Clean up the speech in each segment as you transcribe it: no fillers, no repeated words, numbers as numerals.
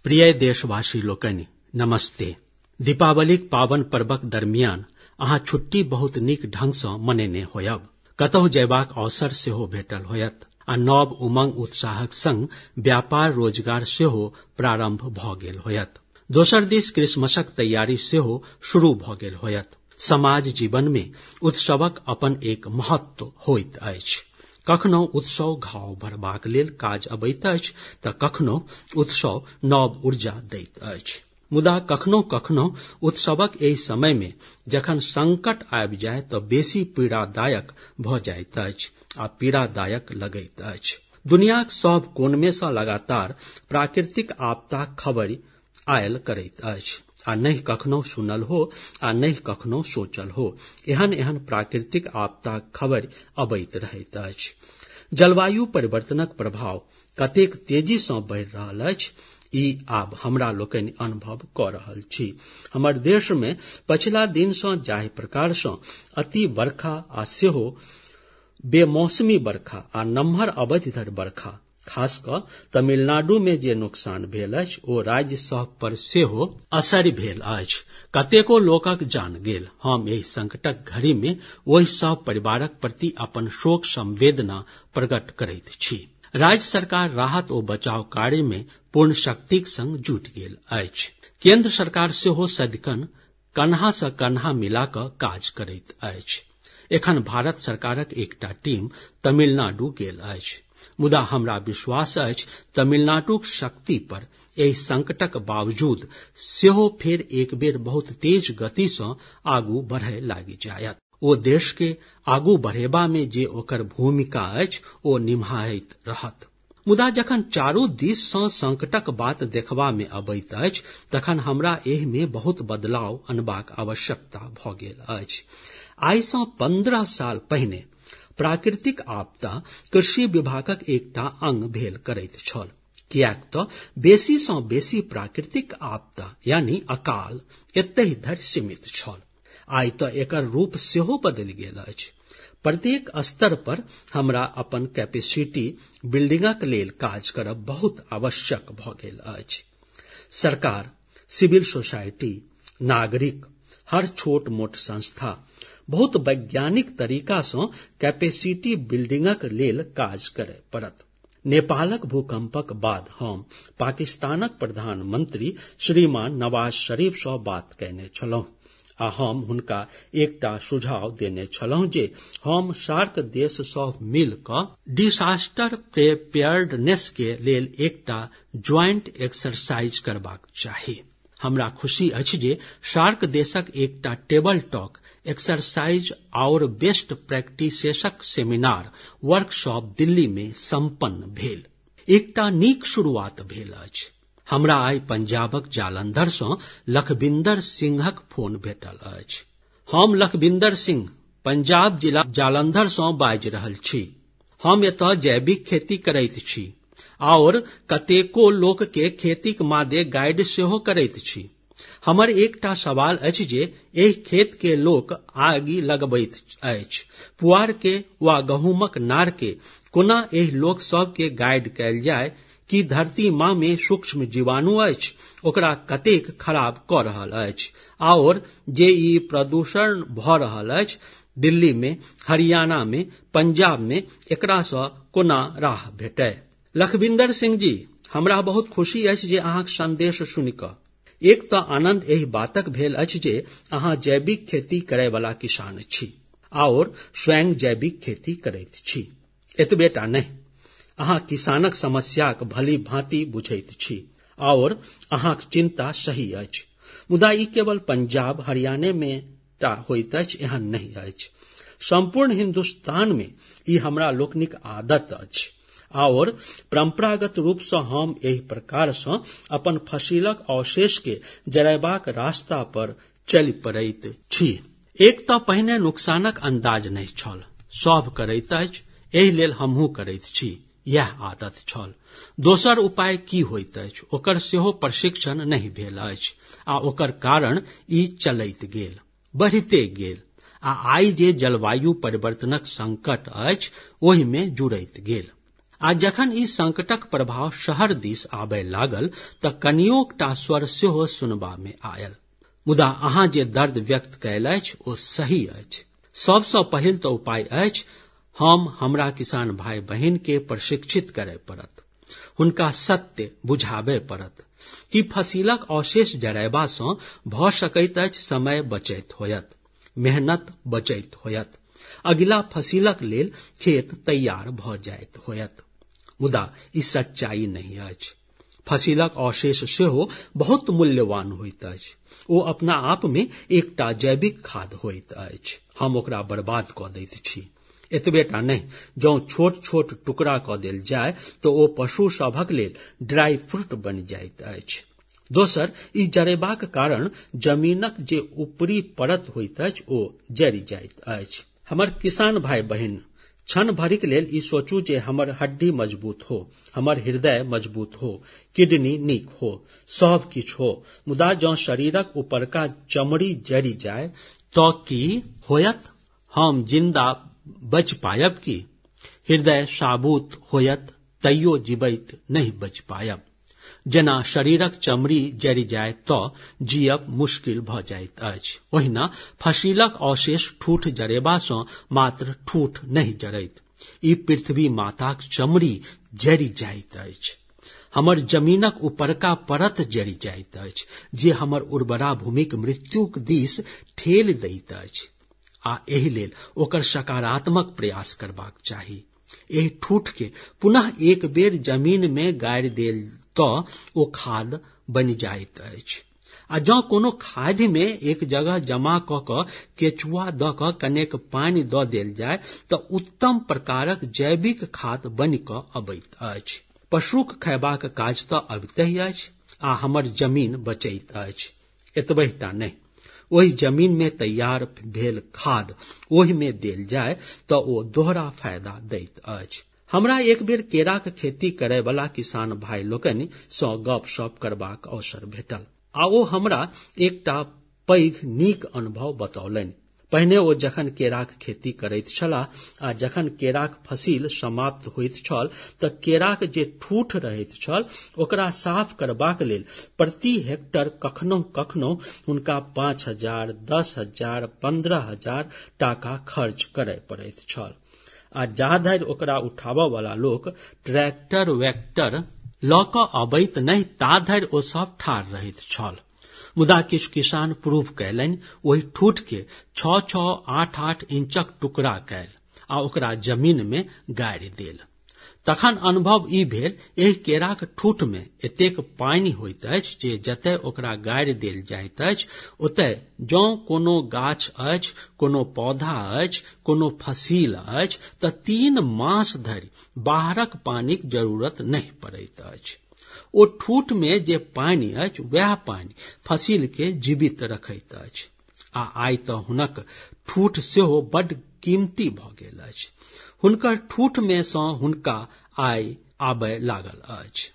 प्रिय देशवासी लोकनि नमस्ते। दीपावलीक पावन पर्वक दरमियान अहाँ छुट्टी बहुत नीक ढंग सँ मनेने होयब। कतहु जयबाक अवसर सेहो भेटल होयत आ नव उमंग उत्साहक संग व्यापार रोजगार सेहो प्रारंभ भऽ गेल होयत। दोसर दिस क्रिसमसक तैयारी सेहो शुरू भऽ गेल होयत। समाज जीवन में उत्सवक अपन एक महत्व होइत अछि। कखनो उत्सव घाव भरबाक लेल काज अबैत अछि तऽ कखनो उत्सव नव ऊर्जा दैत अछि। मुदा कखनो कखनो उत्सवक एहि समय में जखन संकट आबि जाय तऽ बेसी पीड़ादायक भऽ जाइत अछि आ पीड़ादायक लगैत अछि। दुनियाक सभ कोन में सँ लगातार प्राकृतिक आपदाक खबरि आयल करैत अछि आ नहि कखनो सुनल हो आ नहि कखनो सोचल हो एहन प्राकृतिक आपदाक खबरि अबैत रहैत अछि। जलवायु परिवर्तनक प्रभाव कतेक तेजी सँ बढ़ि रहल अछि ई आब हमरा लोकनि अनुभव कऽ रहल छी। हमर देश में पछिला दिन सँ जाहि प्रकार सँ अति बरखा आ सेहो बेमौसमी बरखा आ नम्हर अवधि धरि बरखा खास कऽ तमिलनाडु में जे नुकसान भेल अछि ओ राज्य सभ पर सेहो असरि भेल अछि। कतेको लोकक जान गेल। हम एहि संकटक घड़ी में ओहि सभ परिवारक प्रति अपन शोक संवेदना प्रकट करैत छी। राज्य सरकार राहत ओ बचाव कार्य में पूर्ण शक्तिक संग जुटि गेल अछि। केंद्र सरकार सेहो सदिखन कन्हा सँ कन्हा मिला कऽ काज करैत अछि। एखन भारत सरकारक एकटा टीम तमिलनाडु गेल अछि। मुदा हमरा विश्वास अछि तमिलनाडुक शक्ति पर एहि संकटक बावजूद सेहो फेर एक बेर बहुत तेज गति सँ आगू बढ़य लागि जायत। ओ देश के आगू बढ़ेबा में जे ओकर भूमिका अछि ओ निभाइत रहत। मुदा जखन चारू दिस सँ संकटक बात देखबा में अबैत अछि तखन हमरा एहि में बहुत बदलाव अनबाक आवश्यकता भऽ गेल अछि। आइ सँ 15 साल पहिने प्राकृतिक आपदा कृषि विभागक एकटा अंग भेल करैत छल। किएक तऽ बेसी सँ बेसी प्राकृतिक आपदा यानी अकाल एतहि धरि सीमित छल। आइ तऽ एकर रूप सेहो बदलि गेल अछि। प्रत्येक स्तर पर हमरा अपन कैपेसिटी बिल्डिंगक लेल काज करब बहुत आवश्यक भऽ गेल अछि। सरकार, सिविल सोसाइटी, नागरिक, हर छोट मोट संस्था बहुत वैज्ञानिक तरीका सँ कैपेसिटी बिल्डिंगक लेल काज करय पड़त। नेपालक भूकंपक बाद हम पाकिस्तानक प्रधानमंत्री श्रीमान नवाज शरीफ सँ बात कयने छलहुँ आ हम हुनका एकटा सुझाव देने छलहुँ जे हम सार्क देश सभ मिल कऽ डिसास्टर प्रिपेयर्डनेस के लेल एकटा ज्वाइंट एक्सरसाइज करबाक चाही। हमरा खुशी अछि जे सार्क देशक एकटा टेबल टॉक एक्सरसाइज और बेस्ट प्रैक्टिसेसक सेमिनार वर्कशॉप दिल्ली में संपन्न भेल। एकटा नीक शुरुआत भेल अछि। हमरा आइ पंजाबक जालंधर सँ लखविंदर सिंहक फोन भेटल अछि। हम लखविंदर सिंह पंजाब जिला जालंधर सँ बाजि रहल छी। हम एतय जैविक खेती करैत छी और कतेको लोक के खेतीक मादे गाइड सेहो करैत छी। हमर एकटा सवाल अछि जे एहि खेत के लोक आगि लगबैत अछि, पुआर के वा गहूमक नार के कोना एहि लोक सब के गाइड कयल जाय कि धरती माँ में सूक्ष्म जीवाणु अछि ओकरा कतेक खराब कऽ रहल अछि और जे ई प्रदूषण भऽ रहल अछि दिल्ली में, हरियाणा में, पंजाब में एकरा सँ कोना राह भेटय। लखविंदर सिंह जी, हमरा बहुत खुशी अछि जे अहाँक संदेश सुनि कऽ। एक तऽ आनंद एहि बातक भेल अछि जे अहाँ जैविक खेती करय वाला किसान छी और स्वयं जैविक खेती करैत छी। एतबेटा नहि, अहाँ किसानक समस्याक भली भांति बुझैत छी और अहाँक चिंता सही अछि। मुदा ई केवल पंजाब हरियाणा में टा होइत अछि एहन नहि अछि। संपूर्ण हिंदुस्तान में ई हमरा लोकनिक आदत अछि और परंपरागत रूप सँ हम एहि प्रकार सँ अपन फसिलक अवशेष के जरयबाक रास्ता पर चलि पड़ैत छी। एक तऽ पहिने नुकसानक अंदाज नहि छल। सभ करैत अछि, एहि लेल हमहूँ करैत छी, यह आदत छल। दोसर उपाय की होइत अछि ओकर सेहो प्रशिक्षण नहीं भेल अछि आ ओकर कारण ई चलैत गेल, बढ़िते गेल आ आइ जे जलवायु परिवर्तनक संकट अछि ओहि में जुड़ैत गेल। आ जखन ई संकटक प्रभाव शहर दिस आबय लागल तऽ कनियोटा स्वर सेहो सुनबा में आयल। मुदा अहाँ जे दर्द व्यक्त कयल अछि ओ सही अछि। सबसँ पहिल तऽ उपाय अछि हमरा किसान भाई बहिन के प्रशिक्षित करय पड़त, हुनका सत्य बुझाबय पड़त कि फसिलक अवशेष जरयबा सँ भऽ सकैत अछि समय बचैत होयत, मेहनत बचैत होयत, अगिला फसिलक लेल खेत तैयार भऽ जाइत होयत। मुदा ई सच्चाई नहीं अछि। फसिलक अवशेष सेहो बहुत मूल्यवान होइत अछि। ओ अपना आप में एकटा जैविक खाद होइत अछि। हम ओकरा बर्बाद कऽ दैत छी। एतबेटा नहीं, जँ छोट छोट टुकड़ा कऽ देल जाय तऽ ओ पशु सभक लेल ड्राई फ्रूट बनि जाइत अछि। दोसर, ई जरेबाक कारण जमीनक जे ऊपरी परत होइत अछि ओ जरि जाइत अछि। हमर किसान भाई बहिन, क्षण भरिक लेल ई सोचू जे हमर हड्डी मजबूत हो, हमर हृदय मजबूत हो, किडनी नीक हो, सब किछु हो, मुदा जँ शरीरक ऊपरका चमड़ी जरि जाय तऽ की होयत? हम जिंदा बचि पायब की? हृदय साबुत होयत तैयो जीवैत नहीं बचि पायब। जेना शरीरक चमड़ी जरि जाय तऽ जियब मुश्किल भऽ जाइत अछि, ओहिना फसिलक अवशेष ठूठ जरेबा सँ मात्र ठूठ नहीं जरैत, ई पृथ्वी माताक चमड़ी जरि जाइत अछि। हमर जमीनक ऊपरका परत जरि जाइत अछि, जे हमर उर्वरा भूमिक मृत्युक दिस ठेल दैत अछि। आ एहि लेल ओकर सकारात्मक प्रयास करबाक चाही। एहि ठूठ के पुनः एक बेर जमीन में गाड़ि देल तऽ ओ खाद बनि जाइत अछि। आ जँ कोनो खादि में एक जगह जमा कऽ कऽ केचुआ दऽ कऽ कनेक पानि दऽ देल जाय तऽ उत्तम प्रकारक जैविक खाद बनि कऽ अबैत अछि। पशुक खयबाक काज तऽ अबिते अछि आ हमर जमीन बचैत अछि। एतबहिटा नहीं, ओहि जमीन में तैयार भेल खाद ओहि में देल जाय तऽ ओ दोहरा फायदा दैत अछि। हमरा एक बेर केराक खेती करय वाला किसान भाई लोकनि सँ गपशप करबाक अवसर भेटल आ ओ हमरा एकटा पैघ नीक अनुभव बतौलनि। पहिने ओ जखन केराक खेती करैत छलाह आ जखन केराक फसिल समाप्त होइत छल तऽ केराक जे ठूठ रहैत छल ओकरा साफ करबाक लेल प्रति हेक्टर कखनो कखनो हुनका 5,000, 10,000, 15,000 टाका खर्च करय पड़ैत छल। आ जा धरि ओकरा उठाबऽ वाला लोक ट्रैक्टर वैक्टर लऽ कऽ अबैत नहीं ता धरि ओ सब ठाढ़ रहैत छल। मुदा किछु किसान प्रूफ कयलनि, ओहि ठूठ के 6-6, 8-8 इंचक टुकड़ा कयल आ ओकरा जमीन में गाड़ि देल। तखन अनुभव ई भेल, एहि केराक ठूठ में एतेक पानि होइत अछि जे जतय ओकरा गाड़ि देल जाइत अछि ओतय जँ कोनो गाछ अछि, कोनो पौधा अछि, कोनो फसिल अछि तऽ 3 मास धरि बाहरक पानिक जरूरत नहीं पड़ैत अछि। ओ ठूठ में जे पानि अछि वएह पानि फसिल के जीवित रखैत अछि। आ आइ तऽ हुनक ठूठ सेहो बड्ड कीमती भऽ गेल अछि। हुनकर ठूठ में सँ हुनका आय आबय लागल अछि।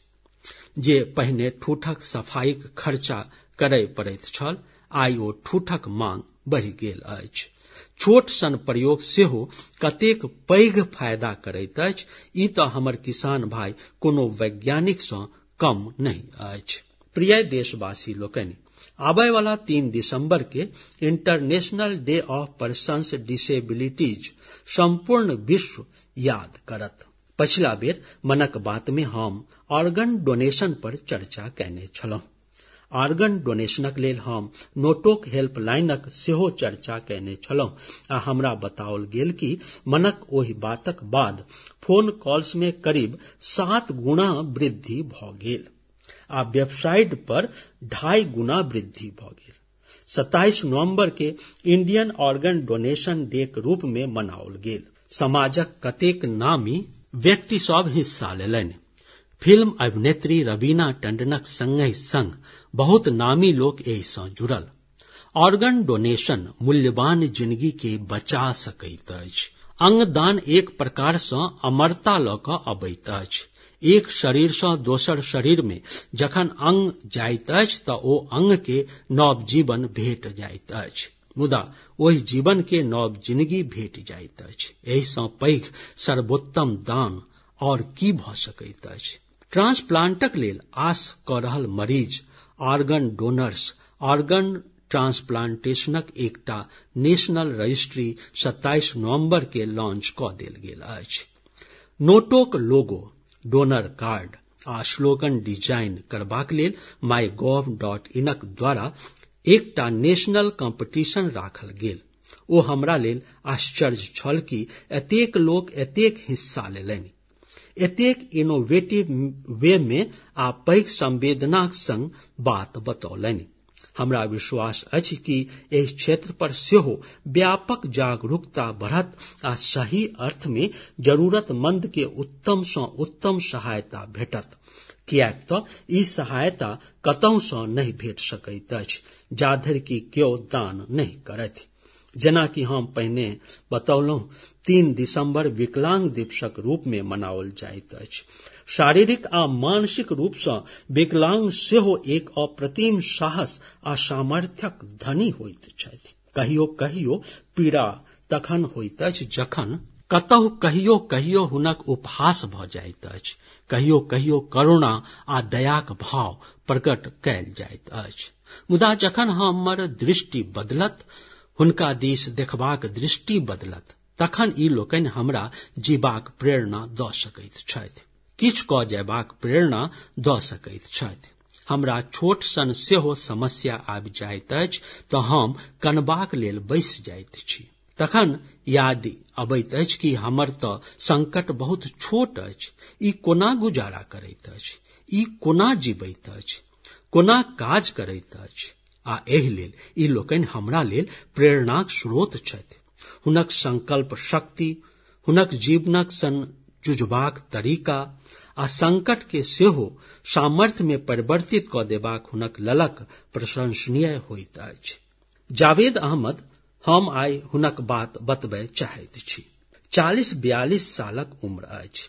जे पहिने ठूठक सफाईक खर्चा करय पड़ैत छल, आइ ओ ठूठक मांग बढ़ि गेल अछि। छोट सन प्रयोग सेहो कतेक पैघ फायदा करैत अछि, ई तऽ हमर किसान भाई कोनो वैज्ञानिक सँ कम नहीं अछि। प्रिय देशवासी लोकनि, आबय वाला 3 दिसंबर के international day of persons disabilities संपूर्ण विश्व याद करत। पछिला बेर मनक बात में हम ऑर्गन डोनेशन पर चर्चा कैने छलहुँ। ऑर्गन डोनेशनक लेल हम नोटोक हेल्पलाइनक सेहो चर्चा कैने छलहुँ आ हमरा बताओल गेल कि मनक ओहि बातक बाद फोन कॉल्स में करीब 7 गुना वृद्धि भऽ गेल आ वेबसाइट पर 2.5 गुना वृद्धि भऽ गेल। 27 नवंबर के इंडियन ऑर्गन डोनेशन डे के रूप में मनाओल गेल। समाजक कतेक नामी व्यक्ति सब हिस्सा लेलनि। फिल्म अभिनेत्री रवीना टंडनक संगहि संग बहुत नामी लोक एहि सँ जुड़ल। ऑर्गन डोनेशन मूल्यवान जिंदगी के बचा सकैत अछि। अंगदान एक प्रकार सँ अमरता लऽ कऽ अबैत अछि। एक शरीर सँ दोसर शरीर में जखन अंग जाइत अछि तऽ ओ अंग के नव जीवन भेट जाइत अछि, मुदा ओहि जीवन के नव जिंदगी भेट जाइत अछि। एहि सँ पैघ सर्वोत्तम दान और की भऽ सकैत अछि। ट्रांसप्लांटक लेल आस कऽ रहल मरीज, ऑर्गन डोनर्स, ऑर्गन ट्रांसप्लांटेशनक एकटा नेशनल रजिस्ट्री 27 नवंबर के लॉन्च कऽ देल गेल अछि। नोटोक लोगो, डोनर कार्ड आ स्लोगन डिजाइन करबाक लेल mygov.in द्वारा एकटा नेशनल कॉम्पिटिशन राखल गेल। ओ हमरा लेल आश्चर्य छल कि एतेक लोक एतेक हिस्सा लेलनि, एतेक इनोवेटिव वे में आ पैघ संवेदनाक संग बात बतौलनि। हमरा विश्वास अछि कि एहि क्षेत्र पर सेहो व्यापक जागरूकता बढ़त आ सही अर्थ में जरूरतमंद के उत्तम सँ उत्तम सहायता भेटत, किएक तऽ ई सहायता कतहु सँ नहि भेट सकैत अछि जाधरि कि केओ दान नहि करथि। जेना कि हम पहिने बतौलहुं, 3 दिसंबर विकलांग दिवसक रूप में मनाओल जाइत अछि। शारीरिक आ मानसिक रूप सँ विकलांग सेहो एक अप्रतिम साहस आ सामर्थ्यक धनी होइत छथि। कहियो कहियो पीड़ा तखन होइत अछि जखन कतहु कहियो कहियो हुनक उपहास भऽ जाइत अछि, कहियो कहियो करुणा आ दयाक भाव प्रकट कयल जाइत अछि। मुदा जखन हमर दृष्टि बदलत, हुनका दिस देखबाक दृष्टि बदलत, तखन ई लोकनि हमरा जीबाक प्रेरणा दऽ सकैत छथि, किछु कऽ जयबाक प्रेरणा दऽ सकैत छथि। हमरा छोट सन सेहो समस्या आबि जाइत अछि तऽ हम कनबाक लेल बैसि जाइत छी। तखन याद अबैत अछि कि हमर तऽ संकट बहुत छोट अछि, ई कोना गुजारा करैत अछि, ई कोना जीबैत अछि, कोना काज करैत अछि। आ एहि लेल ई लोकनि हमरा लेल प्रेरणाक स्रोत छथि। हुनक संकल्प शक्ति, हुनक जीवनक संग जुझबाक तरीका आ संकट के सेहो सामर्थ्य में परिवर्तित कऽ देबाक हुनक ललक प्रशंसनीय होइत अछि। जावेद अहमद, हम आइ हुनक बात बतबय चाहैत छी। 40-42 सालक उम्र अछि।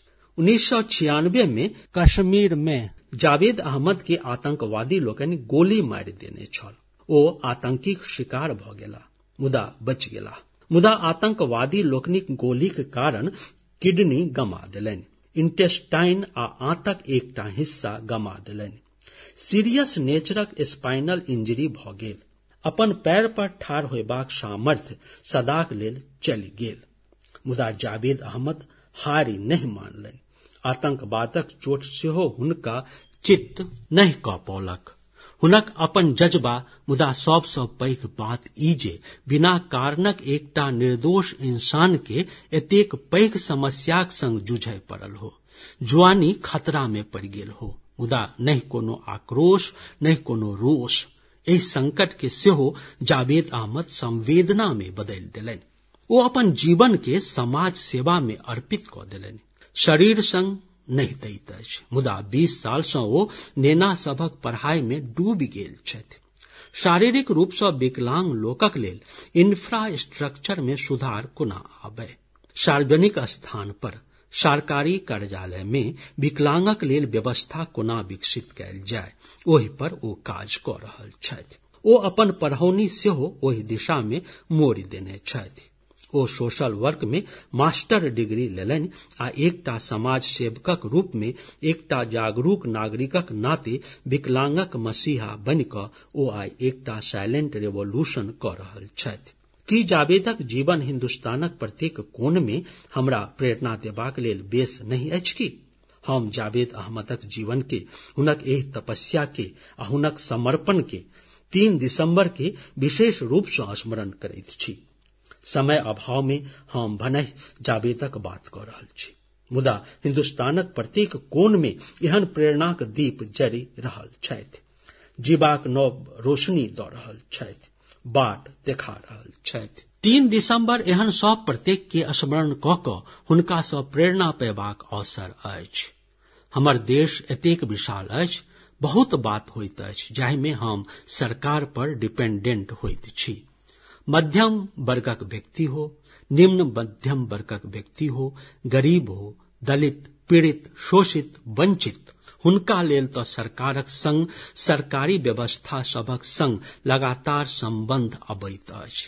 1996 में कश्मीर में जावेद अहमद के आतंकवादी लोकनि गोली मारि देने छल। ओ आतंकीक शिकार भऽ गेलाह, मुदा बचि गेलाह। मुदा आतंकवादी लोकनिक गोलीक कारण किडनी गमा देलनि, इंटेस्टाइन आ आंतक एकटा हिस्सा गमा देलनि। सीरियस नेचरक स्पाइनल इंजरी भऽ गेल। अपन पैर पर ठाढ़ होयबाक सामर्थ्य सदाक लेल चलि गेल। मुदा जावेद अहमद हारि नहि मानलनि। आतंकवादक चोट सेहो हुनका चित्त नहि कऽ पौलक। हुनक अपन जज्बा, मुदा सबसँ पैघ बात ई जे बिना कारणक एकटा निर्दोष इंसान के एतेक पैघ समस्याक संग जूझय पड़ल हो। जुआनी खतरा में पड़ि गेल हो, मुदा नहि कोनो आक्रोश, नहि कोनो रोष। एहि संकट के सेहो जावेद अहमद संवेदना में बदलि देलनि। ओ अपन जीवन के समाज सेवा में अर्पित कऽ देलनि। शरीर संग नहि दैत अछि, मुदा 20 साल सँ ओ नेना सभक पढ़ाई में डूबि गेल छथि। शारीरिक रूप सँ विकलांग लोकक लेल इंफ्रास्ट्रक्चर में सुधार कोना आबय। सार्वजनिक स्थान पर, सरकारी कार्यालय में विकलांगक लेल व्यवस्था कोना विकसित कयल जाय, ओहि पर ओ काज कऽ रहल छथि। ओ अपन पढ़ौनी सेहो ओहि दिशा में मोड़ि देने छथि। ओ सोशल वर्क में मास्टर डिग्री लेलनि आ एकटा समाज सेवकक रूप में, एकटा जागरूक नागरिकक नाते विकलांगक मसीहा बनि कऽ ओ आइ एकटा साइलेंट रेवोल्यूशन कऽ रहल छथि। की जावेदक जीवन हिन्दुस्तानक प्रत्येक कोण में हमरा प्रेरणा देबाक लेल बेस नहीं अछि की? हम जावेद अहमदक जीवन के, हुनक एहि तपस्या के आ हुनक समर्पण के 3 दिसंबर के विशेष रूप सँ स्मरण करैत छी। समय अभाव में हम भनहि जावेदक बात कऽ रहल छी, मुदा हिन्दुस्तानक प्रत्येक कोण में एहन प्रेरणाक दीप जरि रहल छथि, जीबाक नव रोशनी दऽ रहल छथि, बाट देखा रहल छथि। 3 दिसंबर एहन सब प्रत्येक के स्मरण कऽ कऽ हुनका सँ प्रेरणा पेबाक अवसर अछि। हमर देश एतेक विशाल अछि, बहुत बात होइत अछि जाहि में हम सरकार पर डिपेंडेंट होइत छी। मध्यम वर्गक व्यक्ति हो, निम्न मध्यम वर्गक व्यक्ति हो, गरीब हो, दलित, पीड़ित, शोषित, वंचित, हुनका लेल तऽ सरकारक संग, सरकारी व्यवस्था सभक संग लगातार संबंध अबैत अछि।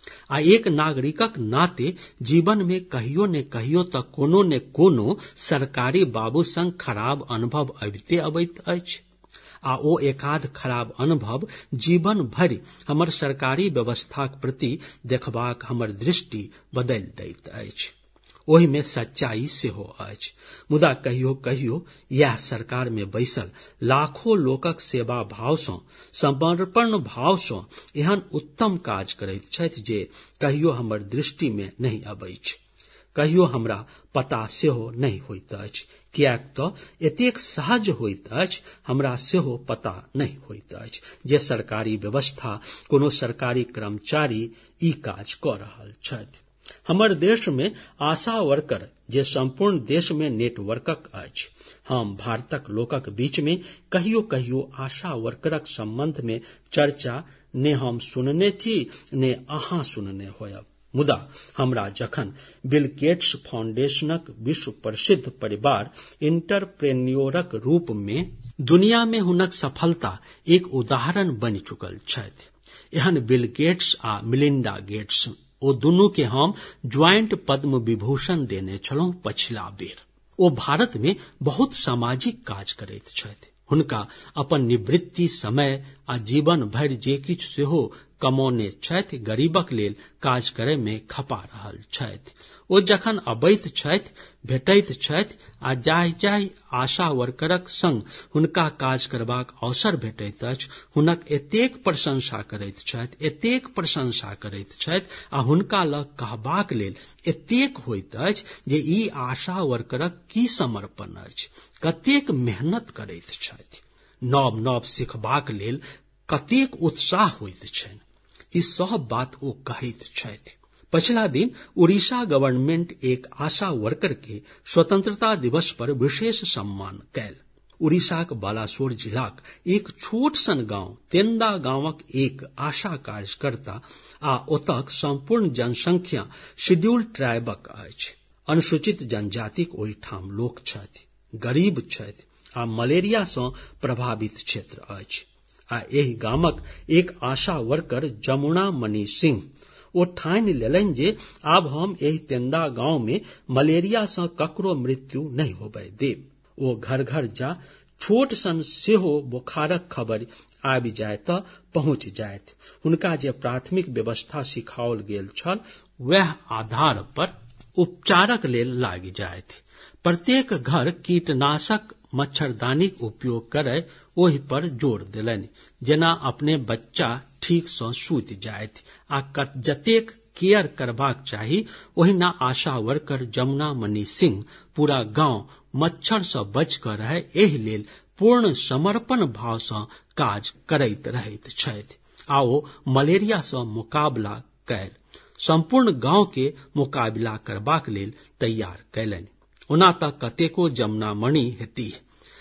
आ एक नागरिकक नाते जीवन में कहियो ने कहियो तऽ कोनो ने कोनो सरकारी बाबू संग खराब अनुभव अबिते अबैत अछि आ ओ एकाध खराब अनुभव जीवन भरि हमर सरकारी व्यवस्थाक प्रति देखबाक हमर दृष्टि बदलि दैत अछि। ओहि में सच्चाई सेहो अछि, मुदा कहियो कहियो यह सरकार में बैसल लाखों लोकक सेवा भाव सँ, समर्पण भाव सँ एहन उत्तम काज करैत छथि जे कहियो हमर दृष्टि में नहीं अबैछ, कहियो हमरा पता सेहो नहीं होइत अछि, कियाक तऽ एतेक सहज होइत अछि हमरा सेहो पता नहीं होइत अछि जे सरकारी व्यवस्था कोनो सरकारी कर्मचारी ई काज कऽ रहल छथि। हमर देश में आशा वर्कर जे संपूर्ण देश में नेटवर्कक अछि, हम भारतक लोकक बीच में कहियो कहियो आशा वर्करक संबंध में चर्चा ने हम सुनने छी ने अहाँ सुनने होयब, मुदा हमरा जखन बिल गेट्स फाउंडेशनक विश्व प्रसिद्ध परिवार इंटरप्रेन्योरक रूप में दुनिया में हुनक सफलता एक उदाहरण बनि चुकल छथि। एहन बिल गेट्स आ मिलिंडा गेट्स ओ दुनू के हम ज्वाइंट पद्म विभूषण देने छलहुं पछिला बेर। ओ भारत में बहुत सामाजिक काज करैत छथि। हुनका अपन निवृत्ति समय आ जीवन भरि जे किछु सेहो कमौने छथि गरीबक लेल काज करय में खपा रहल छथि। ओ जखन अबैत छथि भेटैत छथि आ जाहि जाहि आशा वर्करक संग हुनका काज करबाक अवसर भेटैत अछि हुनक एतेक प्रशंसा करैत छथि, एतेक प्रशंसा करैत छथि आ हुनका लग कहबाक लेल एतेक होइत अछि जे ई आशा वर्करक की समर्पण अछि, कतेक मेहनत करैत छथि, नव नव सिखबाक लेल कतेक उत्साह होइत छनि, ई सब बात ओ कहैत छथि। पछिला दिन उड़ीसा गवर्नमेंट एक आशा वर्कर के स्वतंत्रता दिवस पर विशेष सम्मान कैल। उड़ीसाक बालासोर जिलाक एक छोट सन गांव तेंदा गांवक एक आशा कार्यकर्ता आ ओतक संपूर्ण जनसंख्या शेड्यूल ट्राइबक अछि। अनुसूचित जनजातिक ओहिठाम लोक छथि, गरीब छथि आ मलेरिया सँ प्रभावित क्षेत्र अछि। आ एहि गामक एक आशा वर्कर जमुना मणि सिंह ओ ठानि लेलनि जे आब हम एहि तेंदा गांव में मलेरिया सँ ककरो मृत्यु नहीं होबय देब। ओ घर घर जा छोट सन सेहो बोखारक खबर आबि जाय तऽ पहुंच जायत। हुनका जे प्राथमिक व्यवस्था सिखाओल गेल छल वएह आधार पर उपचारक लेल लागि जायत। प्रत्येक घर कीटनाशक मच्छरदानीक उपयोग करय ओहि पर जोर देलनि, जेना अपने बच्चा ठीक सँ सुति जायत आ जतेक केयर करबाक चाही ओहिना आशा वर्कर जमुना मणि सिंह पूरा गांव मच्छर सँ बचि कऽ रहय एहि लेल पूर्ण समर्पण भाव सँ काज करैत रहैत छथि आ ओ मलेरिया सँ मुकाबला कैल संपूर्ण गांव के मुकाबला करबाक लेल तैयार कैलनि। ओना तऽ कतेको जमुना मणि हेतीह,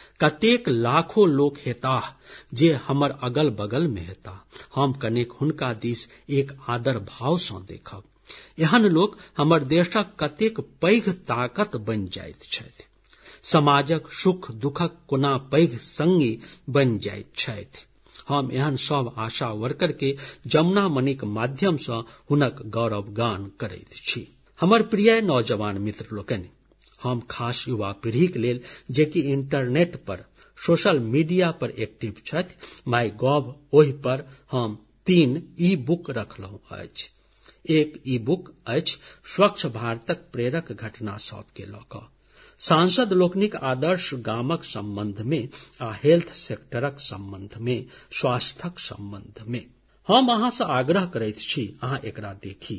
कतेक लाखो लोक हेताह जे हमर अगल बगल में हेताह। हम कनेक हुनका दिस एक आदर भाव सँ देखब। एहन लोक हमर देशक कतेक पैघ ताकत बनि जाइत छथि, समाजक सुख दुखक कोना पैघ संगी बनि जाइत छथि। हम एहन सब आशा वर्कर के जमुना मणिक माध्यम सँ हुनक गौरवगान करैत छी। हमर प्रिय नौजवान मित्र लोकनि, हम खास युवा पीढ़ीक लेल जेकि इंटरनेट पर सोशल मीडिया पर एक्टिव छथि, माई गॉव ओहि पर हम 3 ई बुक रखलहुं अछि। एक ई बुक अछि स्वच्छ भारतक प्रेरक घटना सब के लऽ कऽ, सांसद लोकनिक आदर्श गामक संबंध में आ हेल्थ सेक्टरक संबंध में, स्वास्थ्यक संबंध में। हम अहाँ से आग्रह करैत छी अहाँ एकरा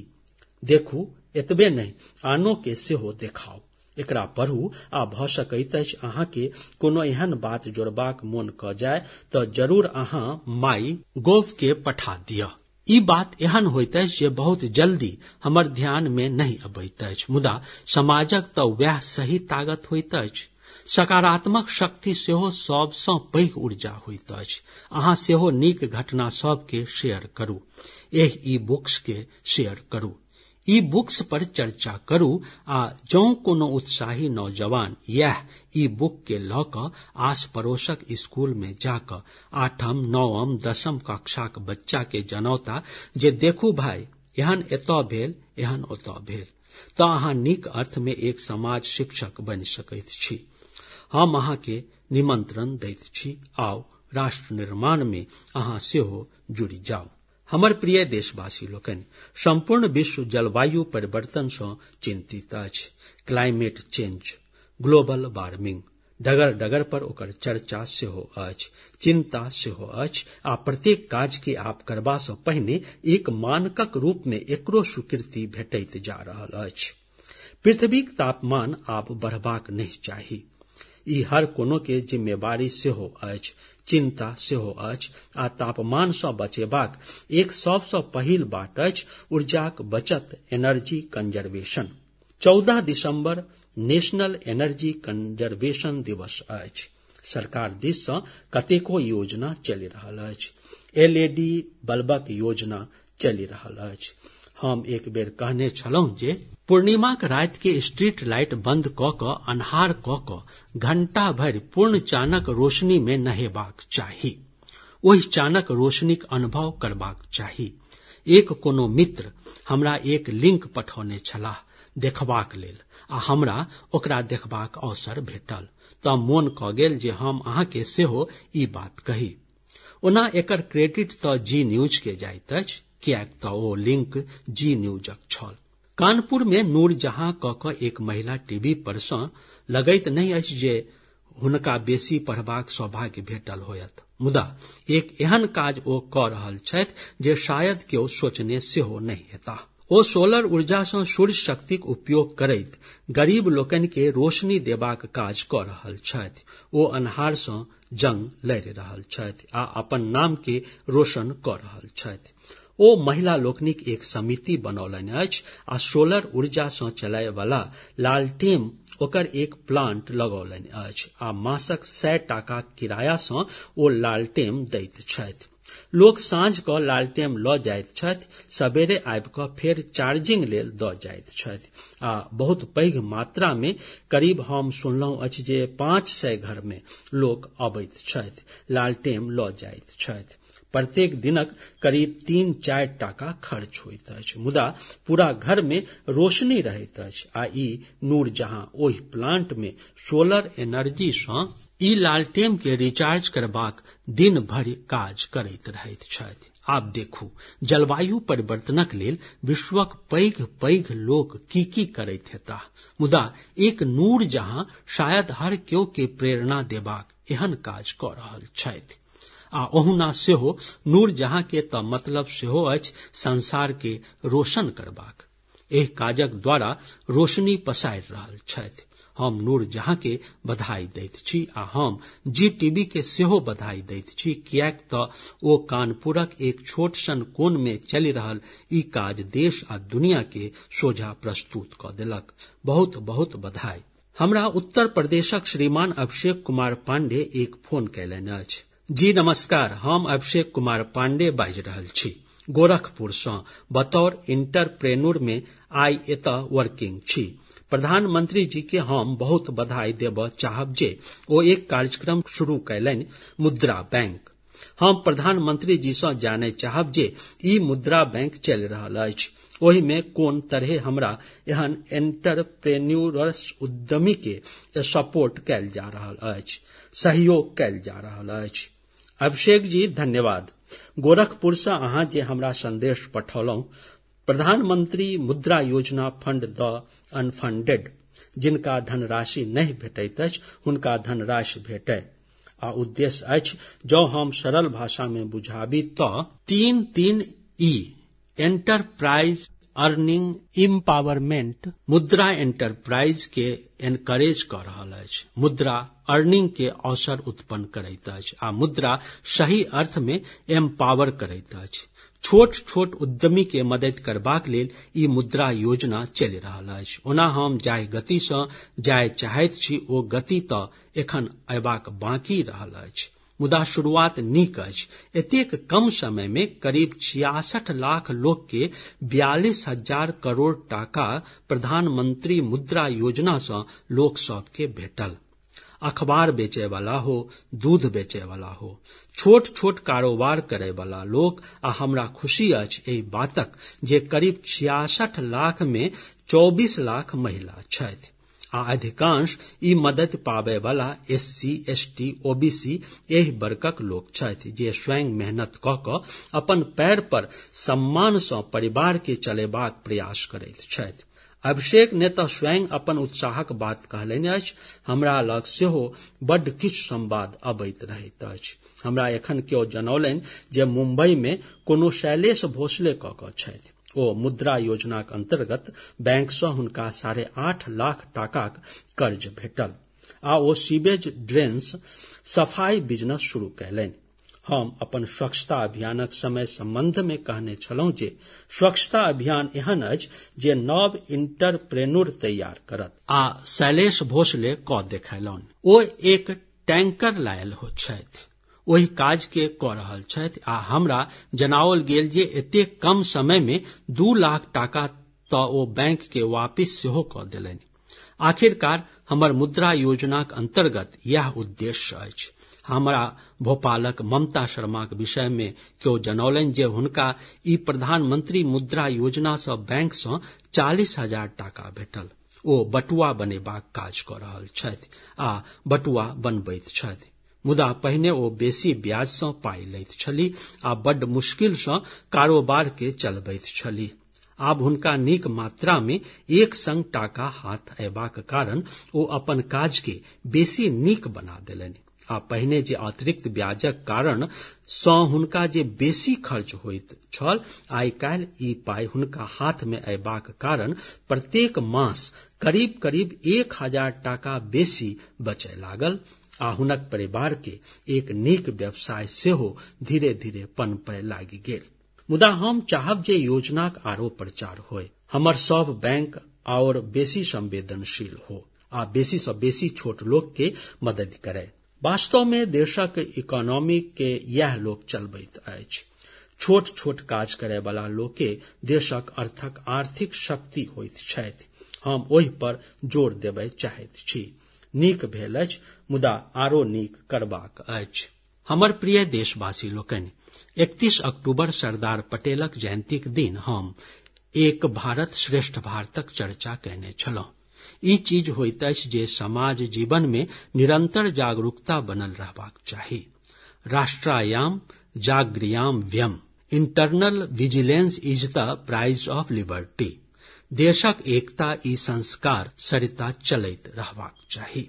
देखू, एतबे नहीं आनो के सेहो देखाउ, एकरा पढ़ू आ भऽ सकैत अछि अहाँ के कोनो एहन बात जोड़बाक मोन कऽ जाय तऽ जरूर अहाँ माई गोव के पठा दिअ। ई बात एहन होइत अछि जे बहुत जल्दी हमर ध्यान में नहीं अबैत अछि, मुदा समाजक तऽ वएह सही ताकत होइत अछि। सकारात्मक शक्ति सेहो सबसँ पैघ ऊर्जा होइत अछि। अहाँ सेहो नीक घटना सब के शेयर करू, एहि ई बुक्स के शेयर करू, ई बुक्स पर चर्चा करू आ जौं कोनो उत्साही नौजवान यह ई बुक के लऽ कऽ आस पड़ोसक स्कूल में जाकऽ 8म, 9म, 10म कक्षाक बच्चा के जनौता जे देखू भाई एहन एतय भेल, एहन ओतय भेल, तऽ अहाँ नीक अर्थ में एक समाज शिक्षक बनि सकैत छी। हम अहाँके निमंत्रण दैत छी, आउ राष्ट्र निर्माण में अहाँ सेहो जुड़ि जाउ। हमर प्रिय देशवासी लोकनि, संपूर्ण विश्व जलवायु परिवर्तन सँ चिंतित अछि। क्लाइमेट चेंज, ग्लोबल वार्मिंग, डगर डगर पर ओकर चर्चा सेहो अछि, चिंता सेहो अछि, आ प्रत्येक काज के आप करबा सँ पहिने एक मानकक रूप में एकरो स्वीकृति भेटैत जा रहल अछि। पृथ्वीक तापमान आब बढ़बाक नहि चाही। ई हर कोनो के जिम्मेवारी सेहो अछि, चिंता सेहो अछि, आ तापमान सँ बचेबाक एक सबसँ पहिल बाट अछि ऊर्जाक बचत, एनर्जी कंजर्वेशन। 14 दिसंबर नेशनल एनर्जी कंजर्वेशन दिवस अछि। सरकार दिस सँ कतेको योजना चलि रहल अछि। LED बल्बक योजना चलि रहल अछि। हम एक बेर कहने छलहुँ जे पूर्णिमाक राति के स्ट्रीट लाइट बंद कऽ कऽ अन्हार कऽ कऽ घंटा भरि पूर्ण चानक रोशनी में नहेबाक चाही। ओहि चानक रोशनीक अनुभव करबाक चाही। एक कोनो मित्र हमरा एक लिंक पठौने छलाह देखबाक लेल, आ हमरा ओकरा देखबाक अवसर भेटल तऽ मोन कऽ गेल जे हम अहाँके सेहो ई बात कही। ओना एकर क्रेडिट तऽ जी न्यूज के जाइत अछि, किएक तऽ ओ लिंक जी न्यूजक छल। कानपुर में नूरजहां कऽ कऽ एक महिला टीवी पर सँ लगैत नहि अछि जे हुनका बेसी पढ़बाक सौभाग्य भेटल होयत, मुदा एक एहन काज ओ कऽ रहल छथि जे शायद केओ सोचने सेहो नहि हेताह। ओ सोलर ऊर्जा सँ सूर्य शक्तिक उपयोग करैत गरीब लोकनि के रोशनी देबाक काज कऽ रहल छथि। ओ अन्हार सँ जंग लड़ि रहल छथि आ अपन नाम के रोशन कऽ रहल छथि। ओ महिला लोकनिक एक समिति बनौलनि अछि आ सोलर ऊर्जा सँ चलय वाला लालटेन ओकर एक प्लांट लगौलनि अछि आ मासक 100 टाका किराया सँ ओ लालटेन दैत छथि। लोक साँझ कऽ लालटेन लऽ जाइत छथि, सबेरे आबि कऽ फेर चार्जिंग लेल दऽ जाइत छथि, आ बहुत पैघ मात्रा में, करीब हम सुनलहुँ अछि जे 500 घर में लोक अबैत छथि, लालटेन लऽ जाइत छथि। प्रत्येक दिनक करीब 3-4 टाका खर्च होइत अछि, मुदा पूरा घर में रोशनी रहैत अछि आ ई नूरजहां ओहि प्लांट में सोलर एनर्जी सँ ई लालटेन के रिचार्ज करबाक दिन भरि काज करैत रहैत छथि। आब देखू जलवायु परिवर्तनक लेल विश्वक पैघ पैघ लोक की करैत हेताह, मुदा एक नूरजहां शायद हर केओ के प्रेरणा देबाक एहन काज कऽ रहल छथि। आ ओहुना सेहो नूरजहां के तऽ मतलब सेहो अछि संसार के रोशन करबाक। एहि काजक द्वारा रोशनी पसारि रहल छथि। हम नूरजहां के बधाई दैत छी आ हम जी टीवी के सेहो बधाई दैत छी, किएक तऽ ओ कानपुरक एक छोट सन कोन में चलि रहल ई काज देश आ दुनिया के सोझा प्रस्तुत कऽ देलक। बहुत बहुत बधाई। हमरा उत्तर प्रदेशक श्रीमान अभिषेक कुमार पांडे एक फोन कयलनि अछि। जी नमस्कार, हम अभिषेक कुमार पांडे बाजि रहल छी गोरखपुर सँ, बतौर इंटरप्रेन्योर में आइ एतऽ वर्किंग छी। प्रधानमंत्री जी के हम बहुत बधाई देबऽ चाहब जे ओ एक कार्यक्रम शुरू कयलनि, मुद्रा बैंक। हम प्रधानमंत्री जी सँ जानय चाहब जे ई मुद्रा बैंक चलि रहल अछि, ओहि में कोन तरहे हमरा एहन एंटरप्रेन्योरस उद्यमी के सपोर्ट कयल जा रहल अछि, सहयोग कयल जा रहल अछि। अभिषेक जी धन्यवाद। गोरखपुर सँ अहाँ जे हमरा संदेश पठौलहुँ, प्रधानमंत्री मुद्रा योजना फंड द अनफंडेड, जिनका धनराशि नहीं भेटैत अछि हुनका धनराशि भेटय, आ उद्देश्य अछि, जँ हम सरल भाषा में बुझाबी तऽ 3 ई enterprise, earning, empowerment. Mudra enterprise के एनकरेज कऽ रहल अछि, मुद्रा अर्निंग के अवसर उत्पन्न करैत अछि, आ मुद्रा सही अर्थ में एम्पावर करैत अछि। छोट छोट उद्यमी के मदद करबाक लेल ई मुद्रा योजना चलि रहल अछि। ओना हम जाहि गति सँ जाय चाहैत छी ओ गति तऽ एखन अयबाक बाँकी रहल अछि, मुदा शुरुआत नीक अछि। एतेक कम समय में करीब 66 लाख लोक के 42,000 करोड़ टाका प्रधानमंत्री मुद्रा योजना सँ लोक सब के भेटल। अखबार बेचय वाला हो, दूध बेचय वाला हो, छोट छोट कारोबार करय वाला लोक आ हमरा खुशी अछि एहि बातक जे करीब 66 लाख में 24 लाख महिला छथि आ अधिकांश ई मदद पाबय वाला SC, ST, OBC एहि वर्गक लोक छथि जे स्वयं मेहनत कऽ कऽ अपन पैर पर सम्मान सँ परिवार के चलेबाक प्रयास करैत छथि। अभिषेक ने तऽ स्वयं अपन उत्साहक बात कहलनि अछि। हमरा लग सेहो बड्ड किछु संवाद अबैत रहैत अछि। हमरा एखन केओ जनौलनि जे मुंबई में कोनो शैलेश भोसले कऽ कऽ छथि। ओ मुद्रा योजनाक अंतर्गत बैंक सँ हुनका 8.5 लाख टाकाक कर्ज भेटल आ ओ सीवेज ड्रेन्स सफाई बिजनेस शुरू कयलनि। हम अपन स्वच्छता अभियानक समय संबंध में कहने छलहुं जे स्वच्छता अभियान एहन अछि जे नव इंटरप्रेन्योर तैयार करत आ शैलेश भोसले कऽ देखौलनि। ओ एक टैंकर लायल हो छथि, ओहि काज के कऽ रहल छथि आ हमरा जनाओल गेल जे एतेक कम समय में 2 लाख टाका तऽ ओ बैंक के वापिस सेहो कऽ देलनि। आखिरकार हमर मुद्रा योजनाक अंतर्गत यह उद्देश्य अछि। हमरा भोपालक ममता शर्माक विषय में केओ जनौलनि जे हुनका ई प्रधानमंत्री मुद्रा योजना सँ बैंक सँ 40,000 टाका भेटल। ओ बटुआ बनेबाक काज कऽ रहल छथि आ बटुआ बनबैत छथि, मुदा पहिने ओ बेसी ब्याज सँ पाई लैत छलीह आ बड्ड मुश्किल सँ कारोबार के चलबैत छलीह। आब हुनका नीक मात्रा में एक संग टाका हाथ अयबाक कारण ओ अपन काज के बेसी नीक बना देलनि आ पहिने जे अतिरिक्त ब्याजक कारण सँ हुनका जे बेसी खर्च होइत छल, आइ काल्हि ई पाई हुनका हाथ में अयबाक कारण प्रत्येक मास करीब करीब 1,000 टाका बेसी बचय लागल आ हुनक परिवार के एक नीक व्यवसाय सेहो धीरे धीरे पनपय लागि गेल। मुदा हम चाहब जे योजनाक आरो प्रचार होय, हमर सब बैंक और बेसी संवेदनशील हो आ बेसी सँ बेसी छोट लोक के मदद करे। वास्तव में देशक इकोनॉमी के यह लोक चलबैत अछि। छोट छोट काज करय वाला लोक के देशक अर्थक आर्थिक शक्ति होइत छथि। हम ओहि पर जोर देबय चाहैत छी। नीक भेल अछि, मुदा आरो नीक करबाक अछि। हमर प्रिय देशवासी लोकनि, 31 अक्टूबर सरदार पटेलक जयंतीक दिन हम एक भारत श्रेष्ठ भारतक चर्चा कयने छलहुँ। ई चीज होइत अछि जे समाज जीवन में निरंतर जागरूकता बनल रहबाक चाही। राष्ट्रायाम जागृयाम व्यम, eternal vigilance is the price of liberty. देशक एकता ई संस्कार सरिता चलैत रहबाक चाही।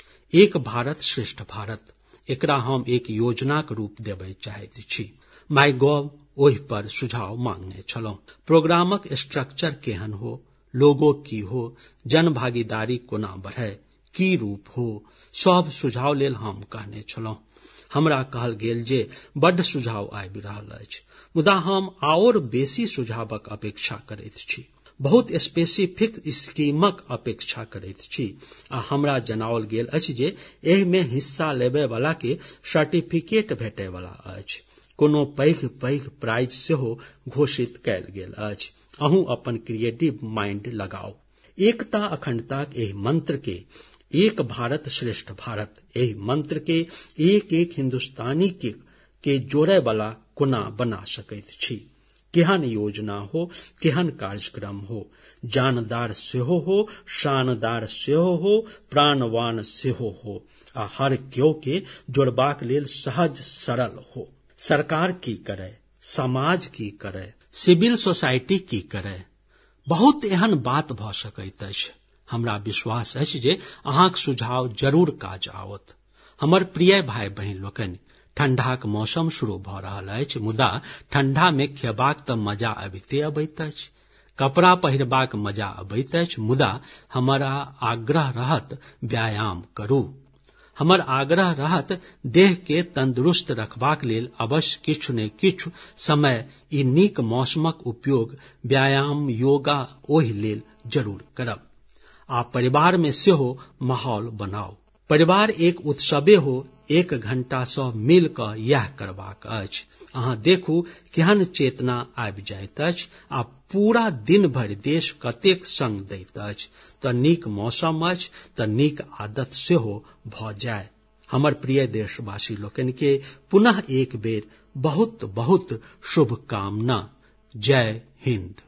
एक भारत श्रेष्ठ भारत, एकरा हम एक योजनाक रूप देबय चाहैत छी। माईगोव ओहि पर सुझाव मांगने छलहुँ। प्रोग्रामक स्ट्रक्चर केहन हो, लोगो की हो, जन भागीदारी कोना बढ़य, की रूप हो, सब सुझाव लेल हम कहने छलहुँ। हमरा कहल गेल जे बड्ड सुझाव आबि रहल अछि, मुदा हम आओर बेसी सुझावक अपेक्षा करैत छी। बहुत स्पेसिफिक स्कीमक अपेक्षा करैत छी आ हमरा जनाओल गेल अछि जे एहि में हिस्सा लेबय वाला के सर्टिफिकेट भेटय वाला अछि। कोनो पैघ पैघ प्राइज सेहो घोषित कयल गेल अछि। अहूँ अपन क्रिएटिव माइंड लगाओ। एकता अखंडताक एहि मंत्र के, एक भारत श्रेष्ठ भारत, एहि मंत्र के एक एक हिंदुस्तानी के जोड़य वाला कोना बना सकैत छी। केहन योजना हो, केहन कार्यक्रम हो, जानदार सेहो हो, शानदार सेहो हो, प्राणवान सेहो हो आ हर केओ के जोड़बाक लेल सहज सरल हो। सरकार की करे, समाज की करे, सिविल सोसाइटी की करे, बहुत एहन बात भऽ सकैत अछि। हमरा विश्वास अछि जे अहाँक सुझाव जरूर काज आवत। हमर प्रिय भाई बहिन लोकनि, ठंडाक मौसम शुरू भऽ रहल अछि, मुदा ठंडा में खेबाक तऽ मजा अबिते अबैत अछि, कपड़ा पहिरबाक मजा अबैत अछि, मुदा हमरा आग्रह रहत व्यायाम करू। हमर आग्रह रहत देह के तंदुरुस्त रखबाक लेल अवश्य किछु ने किछु समय ई नीक मौसमक उपयोग व्यायाम योगा ओहि लेल जरूर करब। आ परिवार में सेहो माहौल बनाओ। परिवार एक उत्सवे हो, 1 घंटा सँ मिल कऽ यह करबाक अछि। अहाँ देखू केहन चेतना आबि जाइत अछि आ पूरा दिन भरि देश कतेक संग दैत अछि। तऽ नीक मौसम अछि तऽ नीक आदत सेहो भऽ जाय। हमर प्रिय देशवासी लोकनि के पुनः एक बेर बहुत बहुत शुभकामना। जय हिंद।